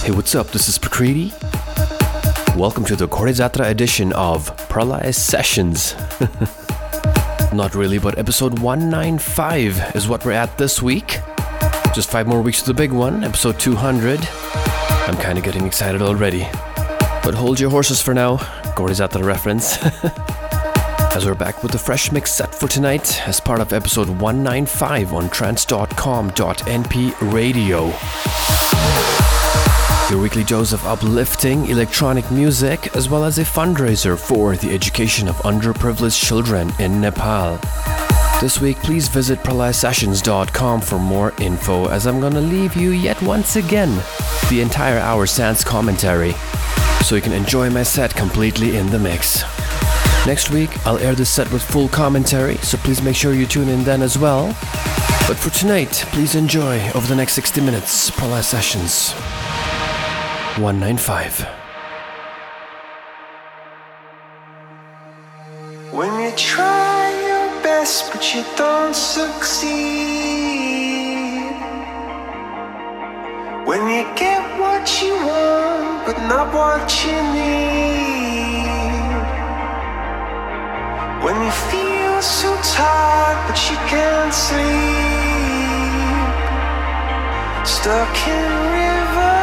Hey, what's up? This is Prakriti. Welcome to the Korizatra edition of Pralaya Sessions. Not really, but episode 195 is what we're at this week. Just 5 more weeks to the big one, episode 200. I'm kind of getting excited already. But hold your horses for now, Korizatra reference. As we're back with a fresh mix set for tonight as part of episode 195 on trance.com.np radio. Your weekly dose of uplifting electronic music, as well as a fundraiser for the education of underprivileged children in Nepal. This week, please visit pralayasessions.com for more info, as I'm gonna leave you yet once again the entire hour sans commentary, so you can enjoy my set completely in the mix. Next week, I'll air this set with full commentary, so please make sure you tune in then as well. But for tonight, please enjoy over the next 60 minutes Pralaya Sessions 195. When you try your best but you don't succeed, when you get what you want but not what you need, when you feel so tired but you can't sleep, stuck in rivers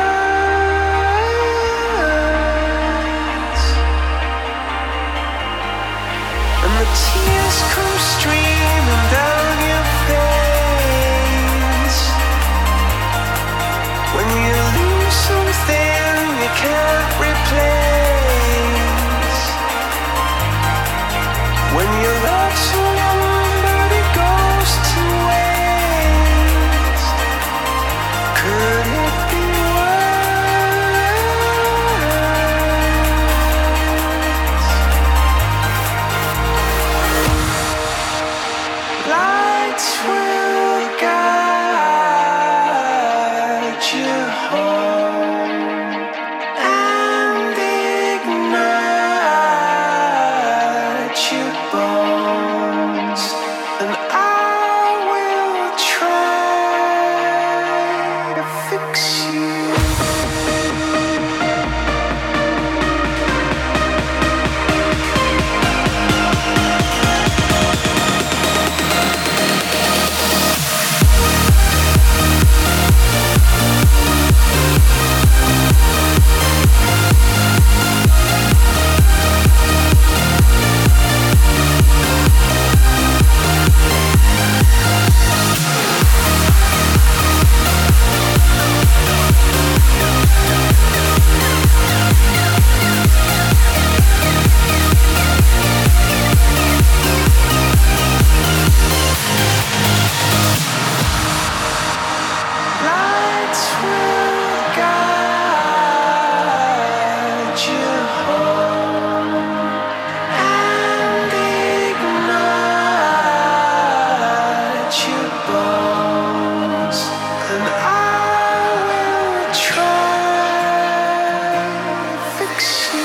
and the tears come streaming down your face, when you lose something you can't replace, when you love someone but it goes to waste, could it be worse? Lights will guide you home and ignite your bones, and I will try to fix you. Lights will guide you home and ignite your bones, and I will try to fix you.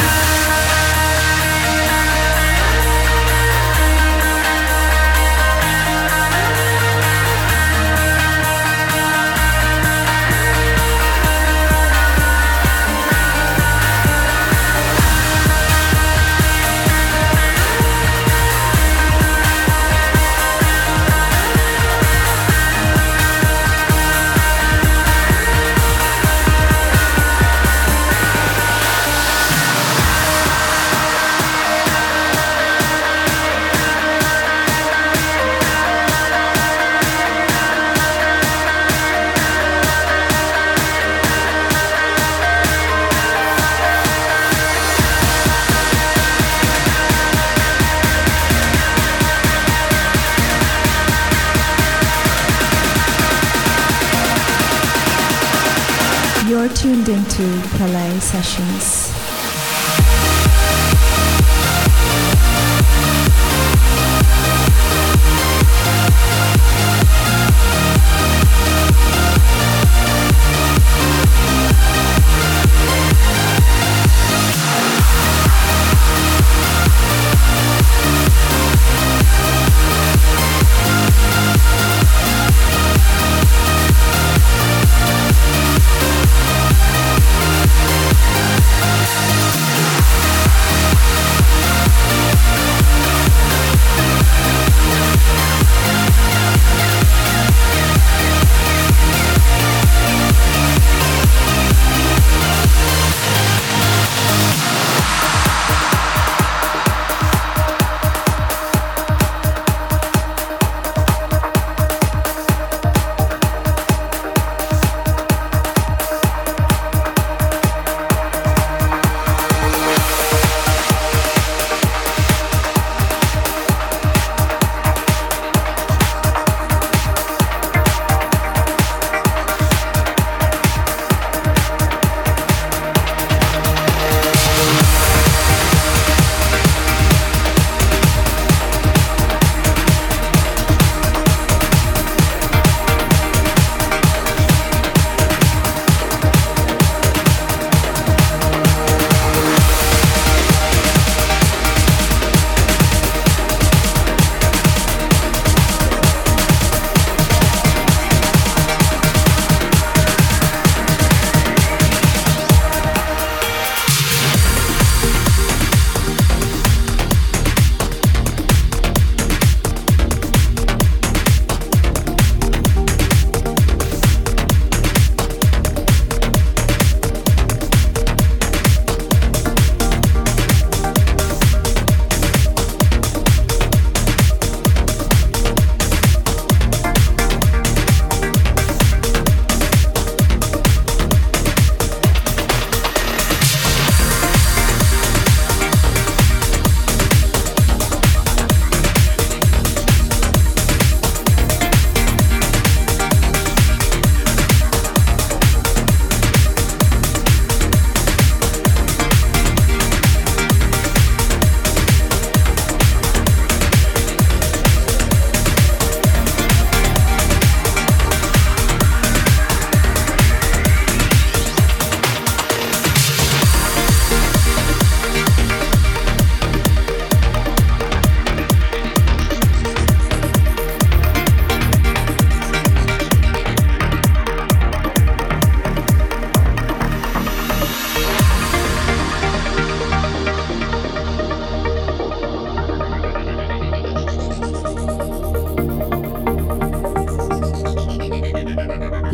You're tuned into Pralaya Sessions.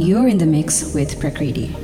You're in the mix with Prakriti.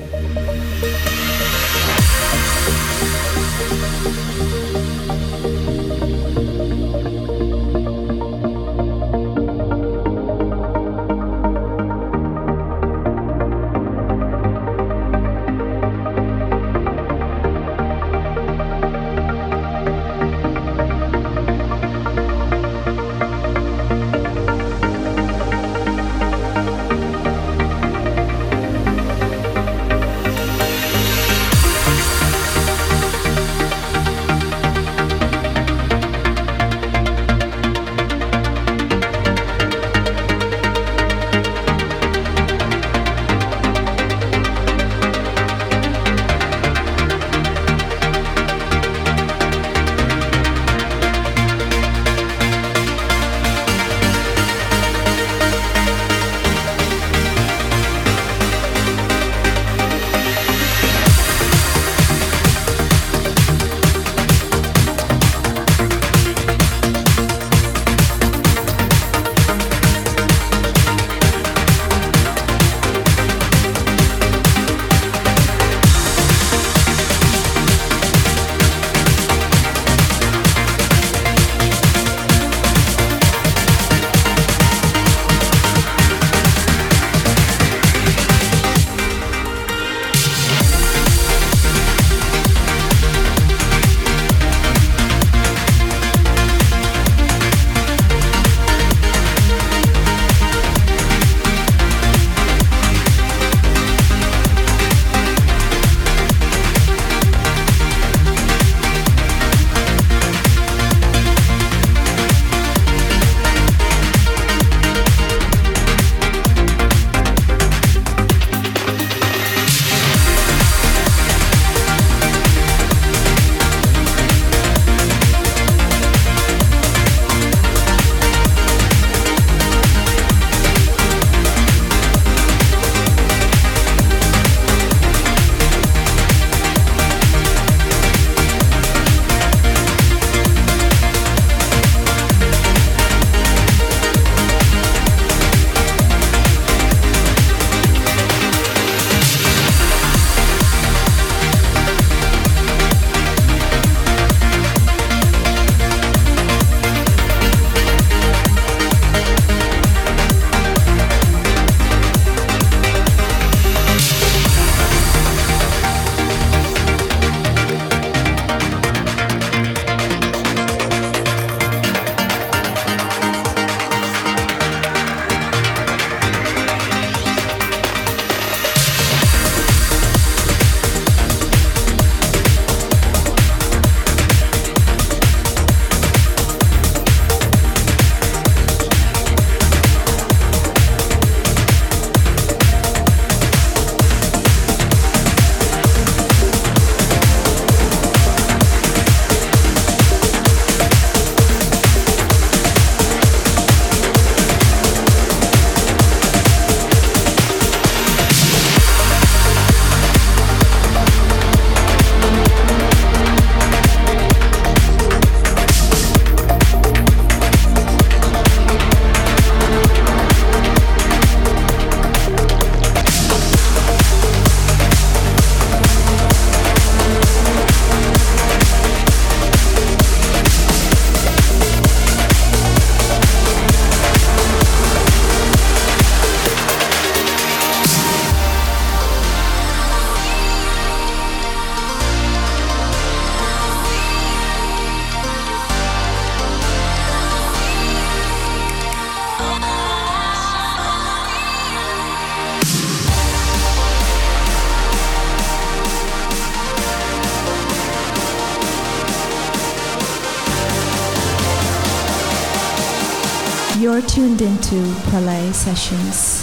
You're tuned into Pralay Sessions.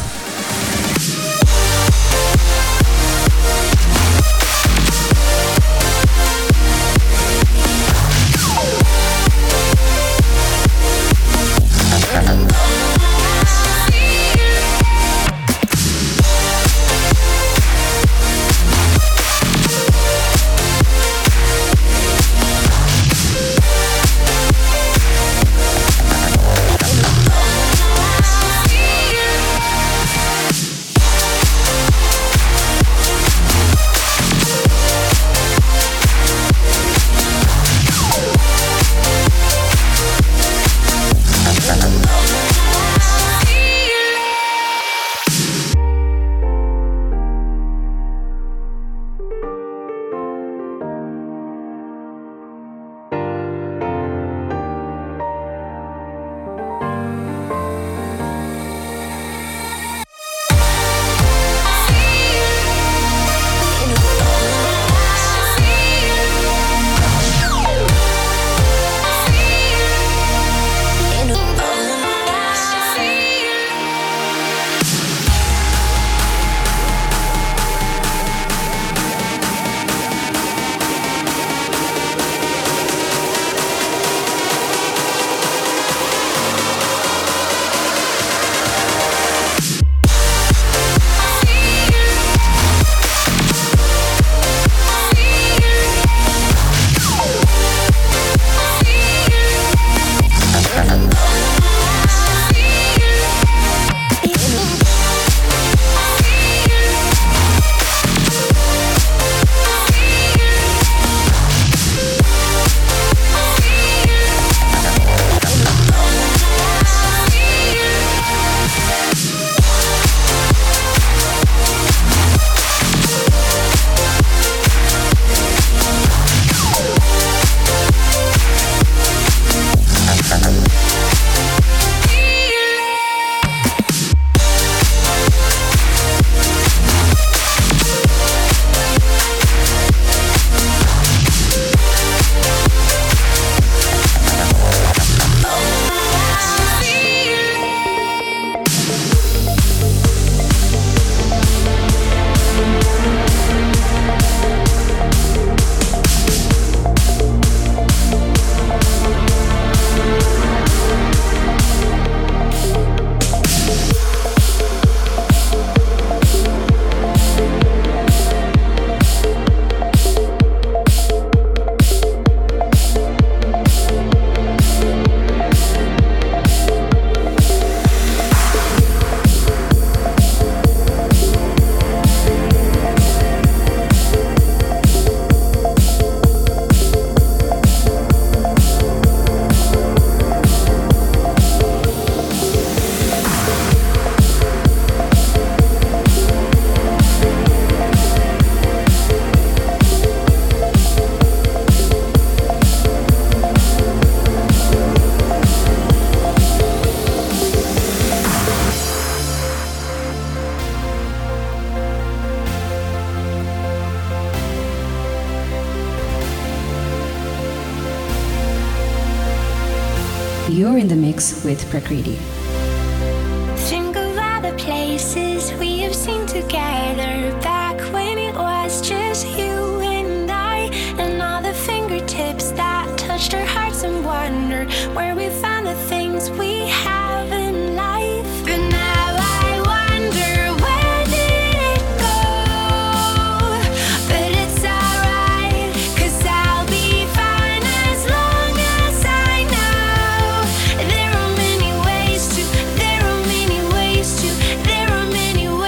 You're in the mix with Prakriti. Think of all the places we have seen together, back when it was just you and I, and all the fingertips that touched our hearts and wondered where we found the things we have in life. But now I wonder, where did it go? But it's alright, 'cause I'll be fine as long as I know there are many ways to, there are many ways to, there are many ways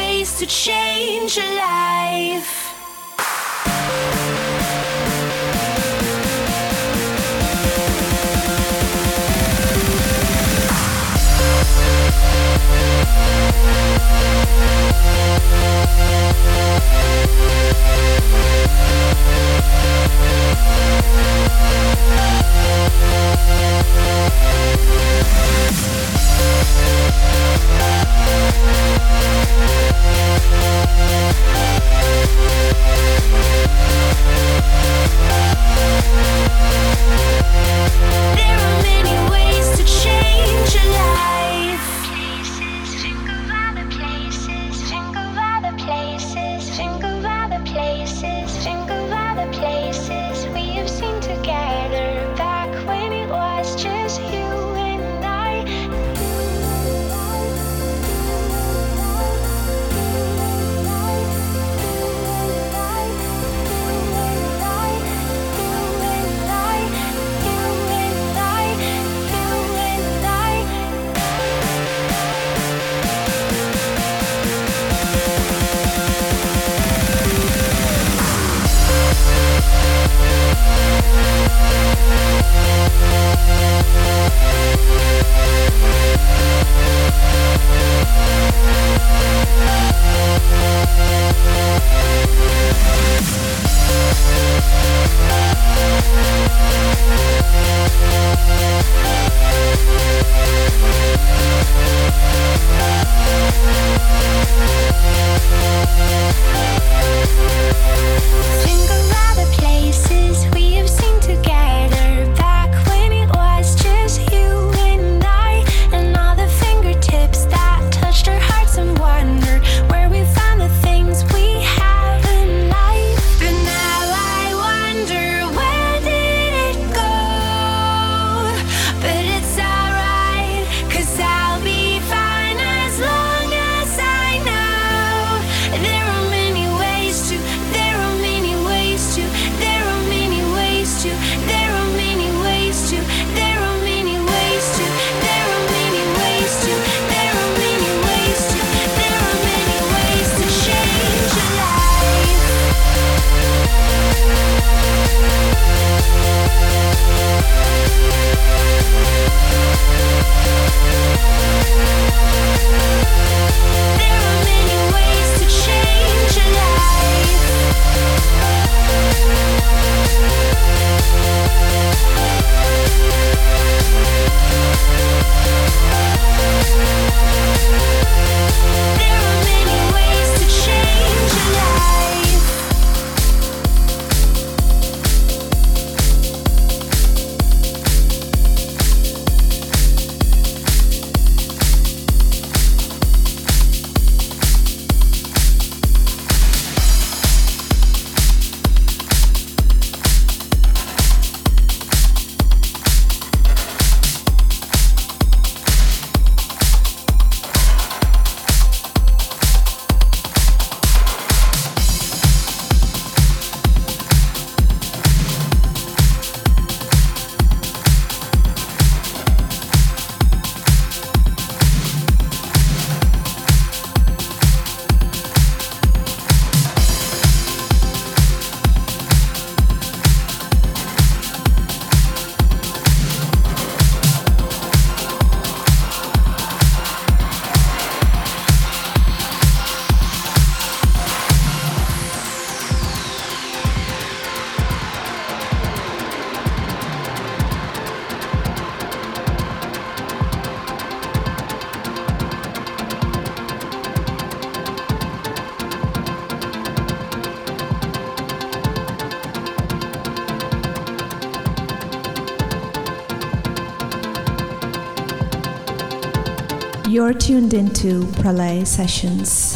You're tuned into Pralay Sessions.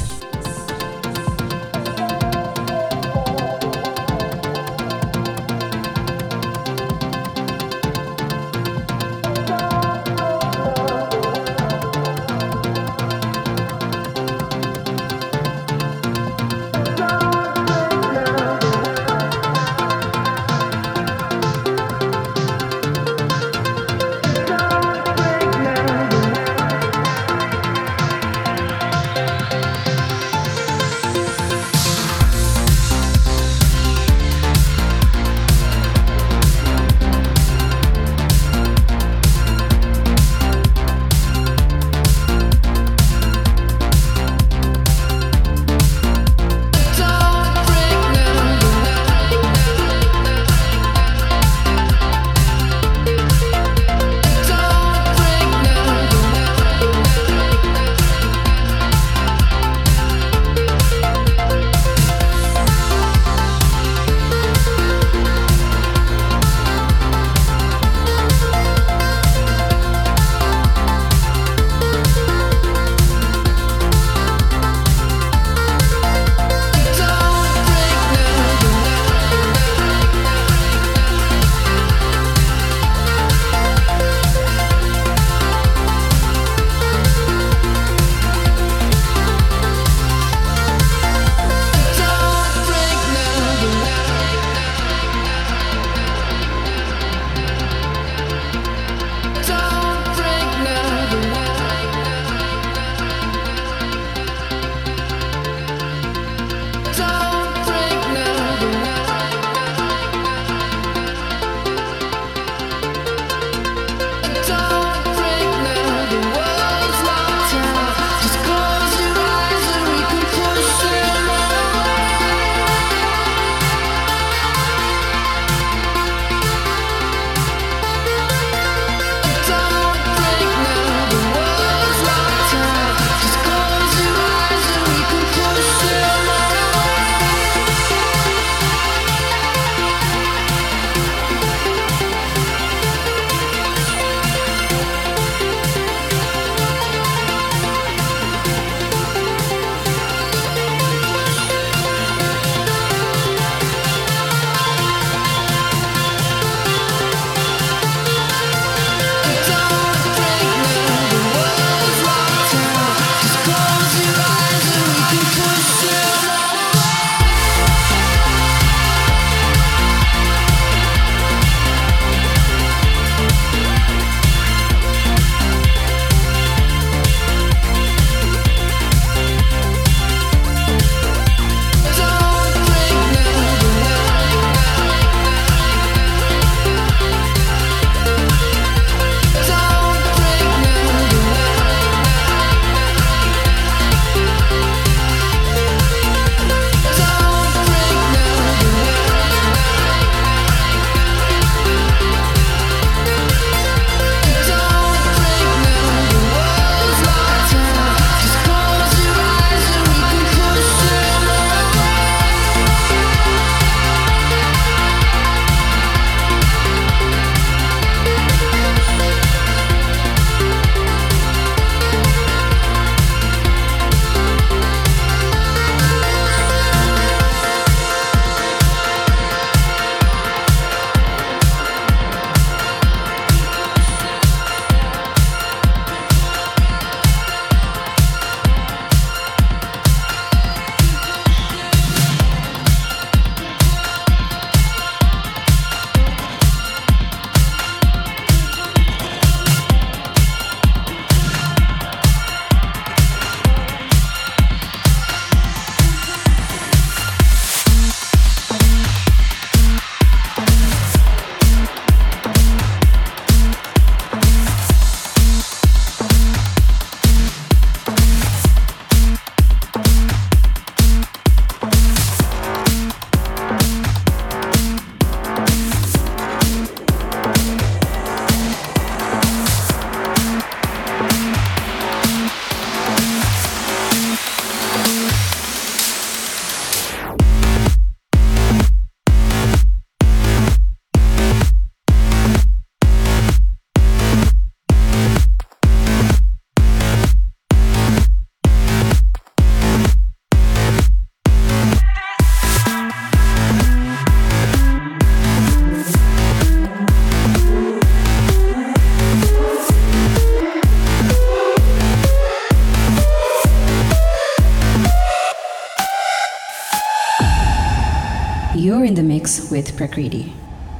You're in the mix with Prakriti.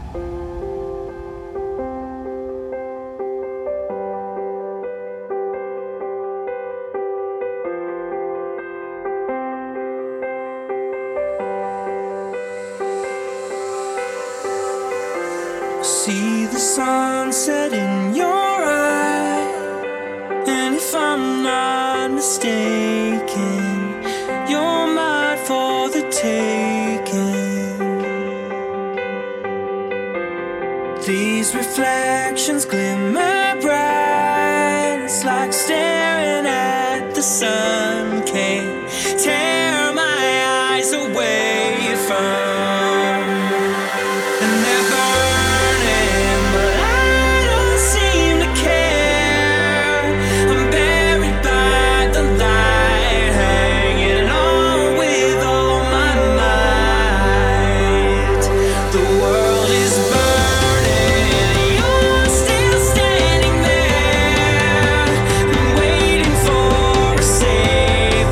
See the sunset in your eye, and if I'm not mistaken, you're mine for the taking. These reflections glimmer bright, it's like staring at the sun. Can't tear my eyes away from. Say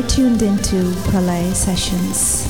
tuned into Pralay Sessions.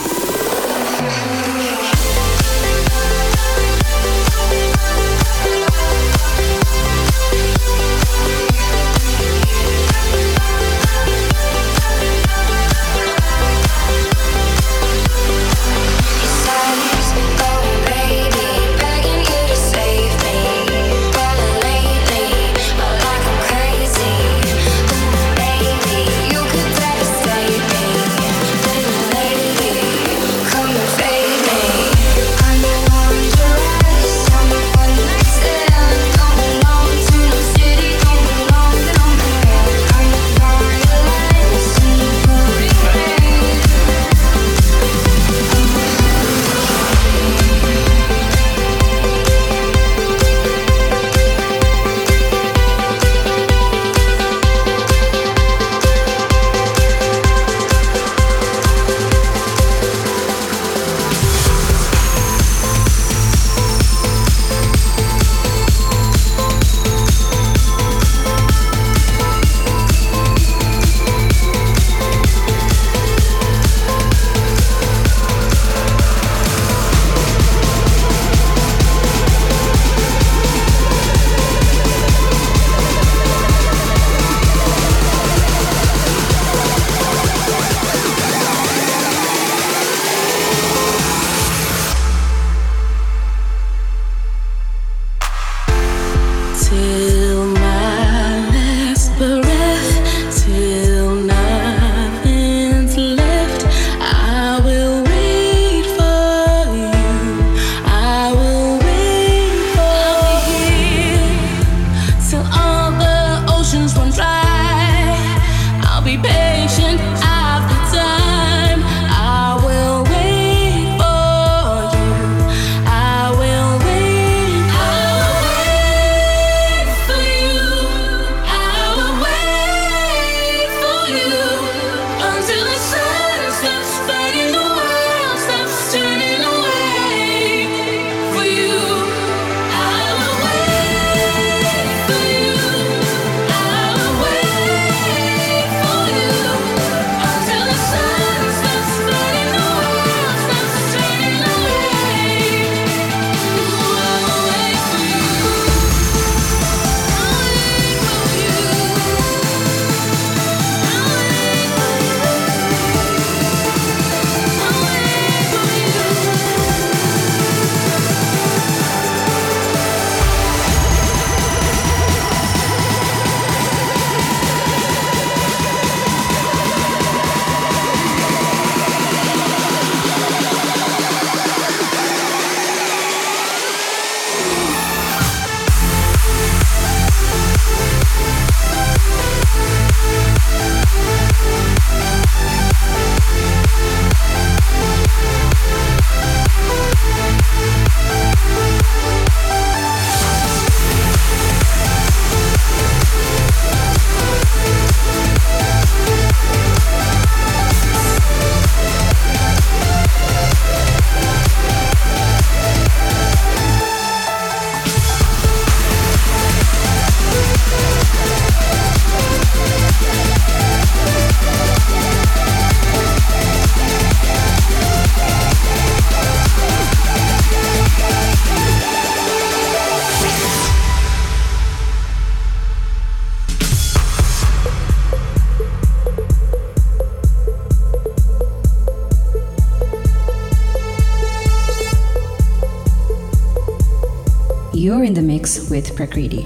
You're in the mix with Prakriti.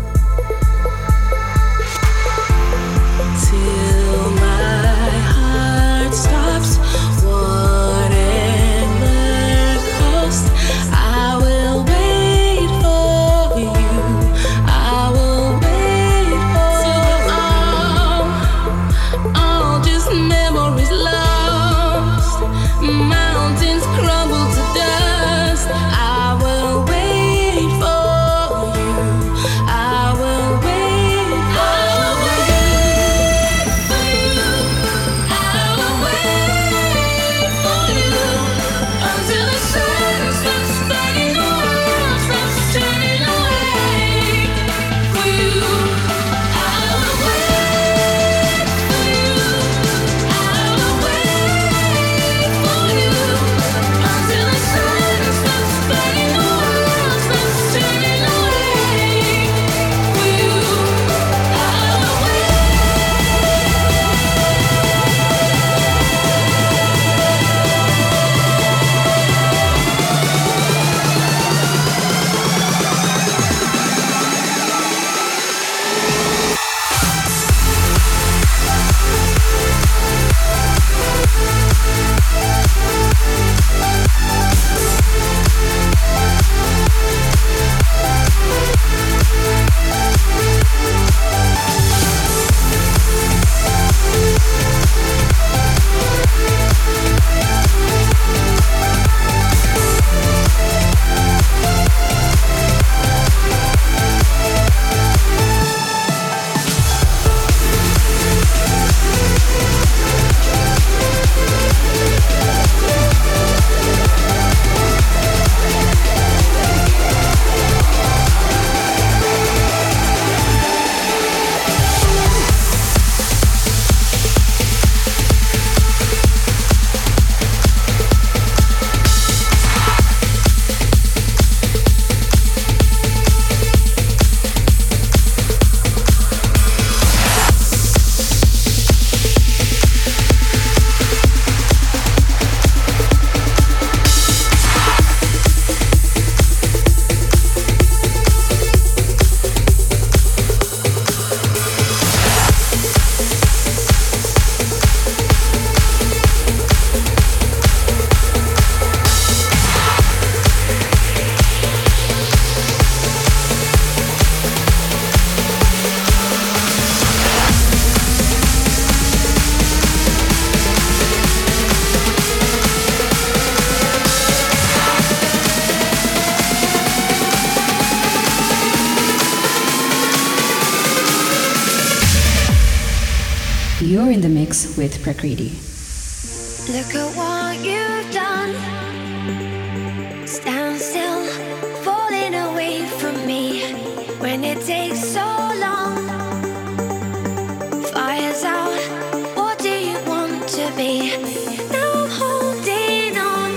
Till my heart stops, whatever cost, I will wait for you. I will wait for all just memories lost. Mountains crumble to dust. I will wait for you. I will wait for you. You're in the mix with Prakriti. Look at what you've done. Stand still, falling away from me. When it takes so long, fire's out. What do you want to be? Now I'm holding on.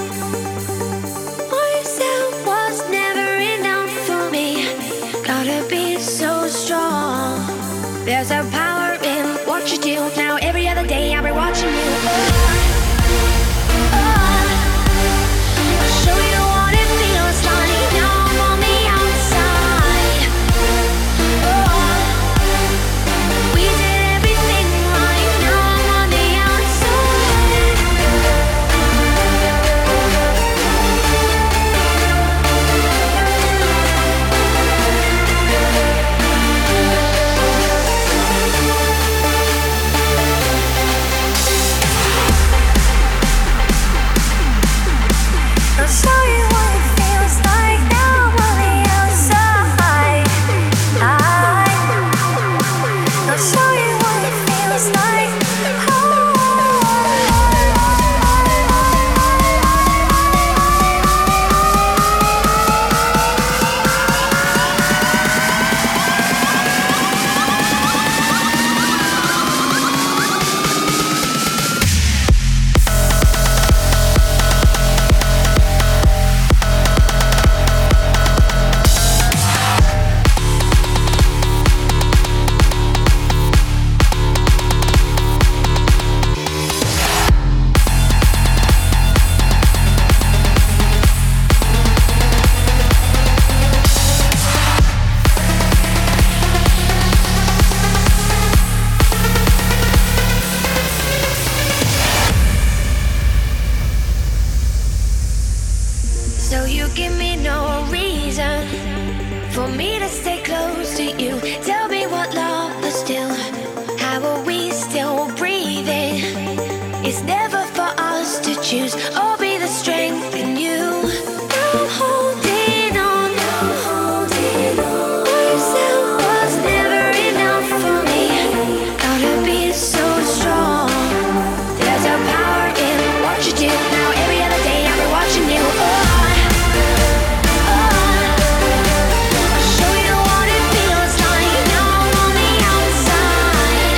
Myself was never enough for me. Gotta be so strong. There's a power in what you do. Now every other day I'll be watching you. I'll show you what it feels like. Now I'm on the outside. We did everything right. Now I'm on the I'll show you what it feels like. Now I'm on the outside. I'll show you what it feels like. So you give me no reason for me to stay close to you. Tell me what love is still. How are we still breathing? It's never for us to choose. Or be the strength in you. I'm holding on. Myself was never enough for me. Gotta be so strong. There's a power in what you do. Now every other day I'll be watching you. I'll show you what it feels like. Now I'm on the outside.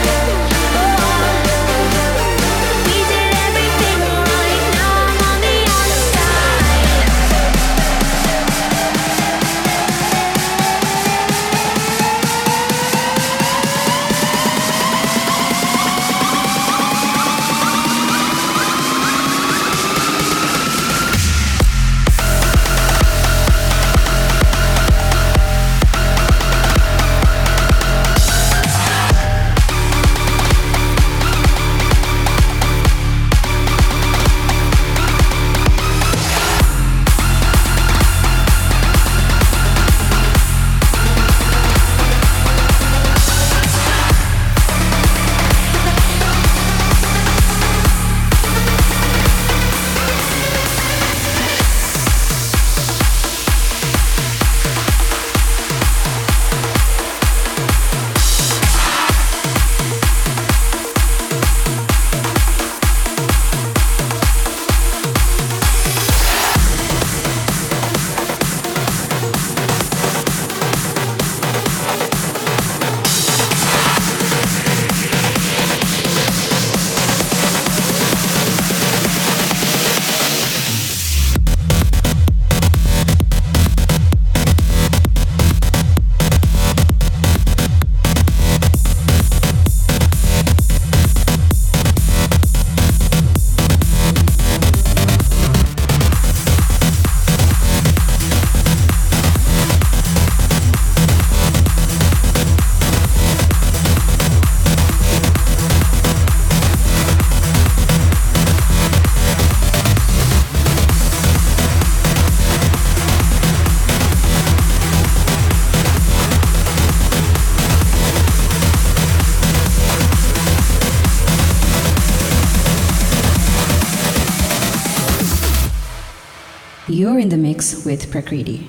We did everything right. Now I'm on the outside. You're in the mix with Prakriti.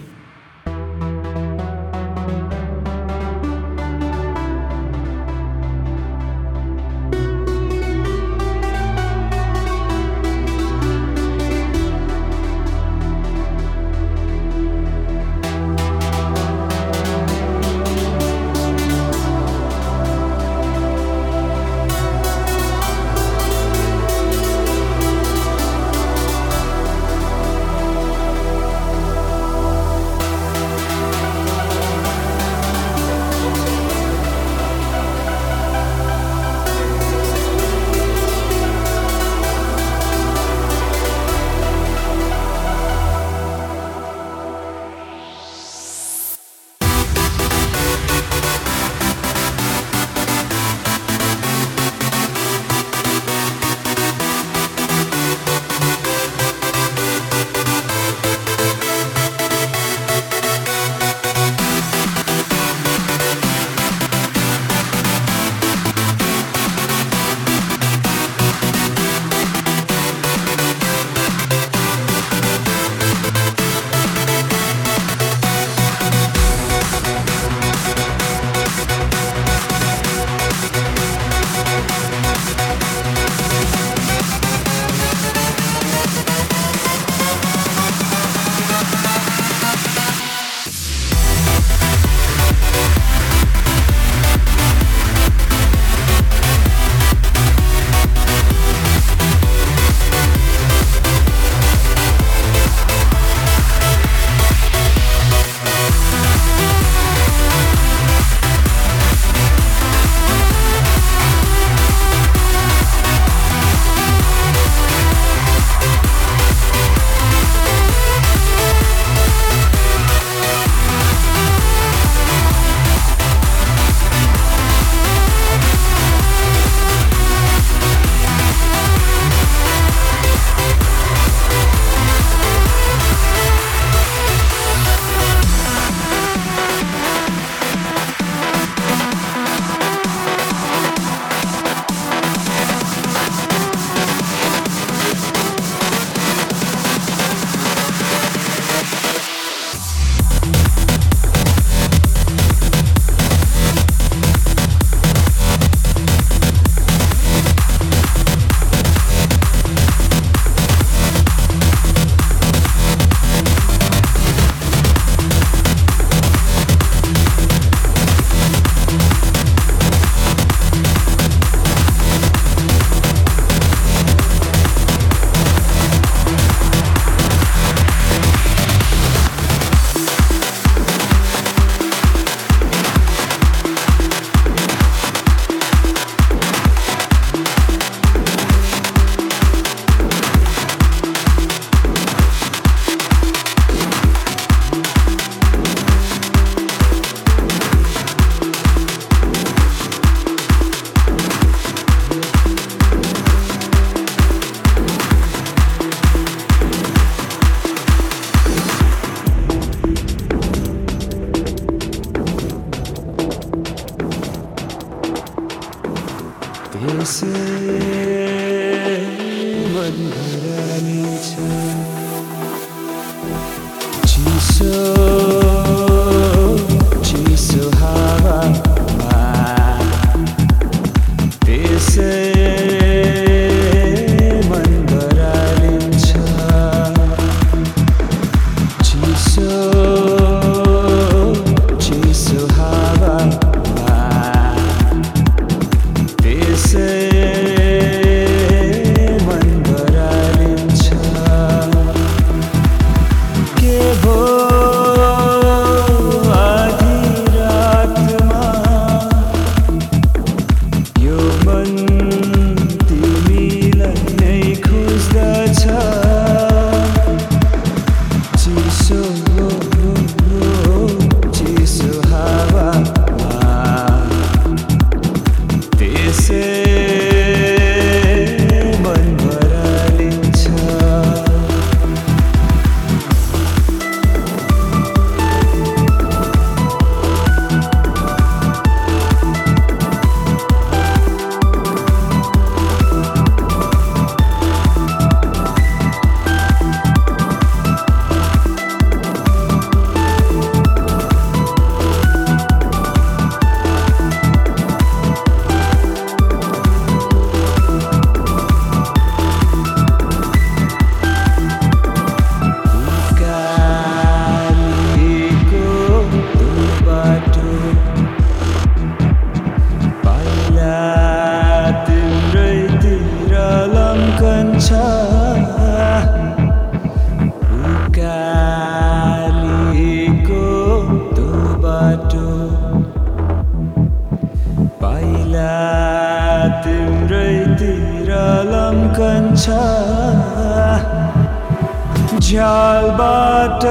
झ्यालबाट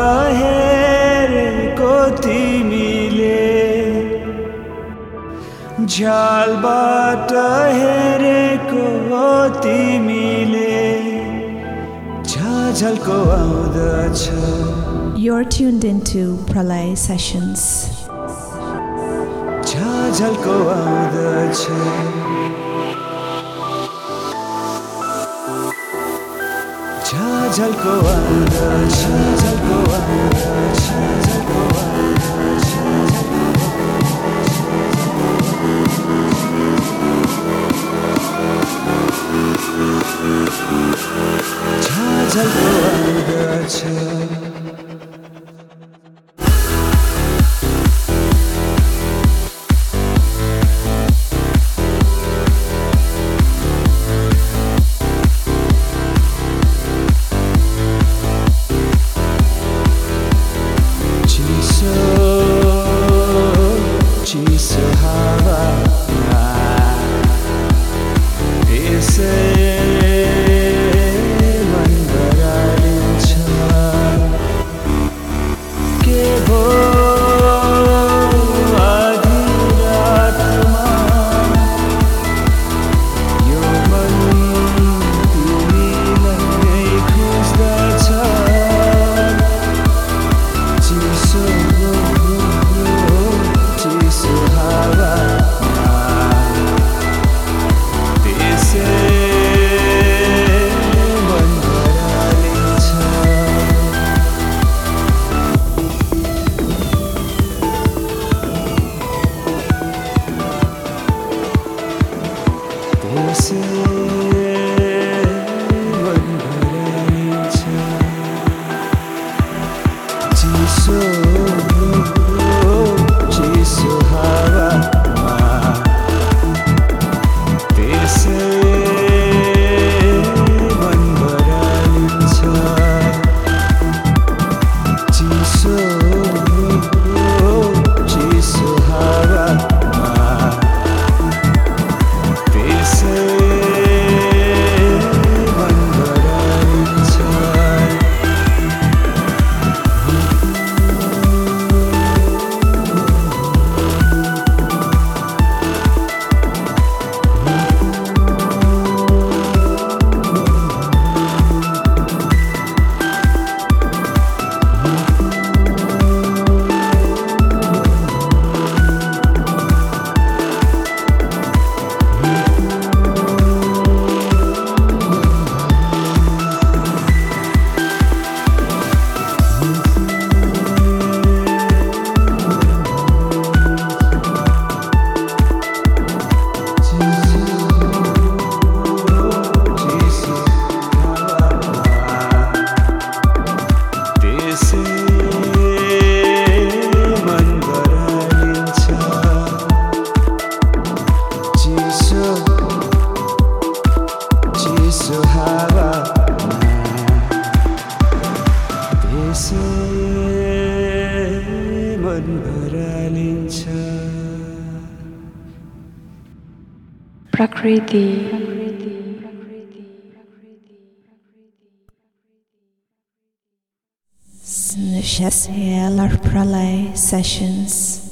हेरेको तिमीले झ्यालबाट हेरेको तिमीले झझल्को आउँदछ. You're tuned into Pralay Sessions. झझल्को आउँदछ. झझल्को आउँदछ. झझल्को आउँदछ. झझल्को आउँदछ. झझल्को आउँदछ. Prakriti. Snushaselar Pralay Sessions.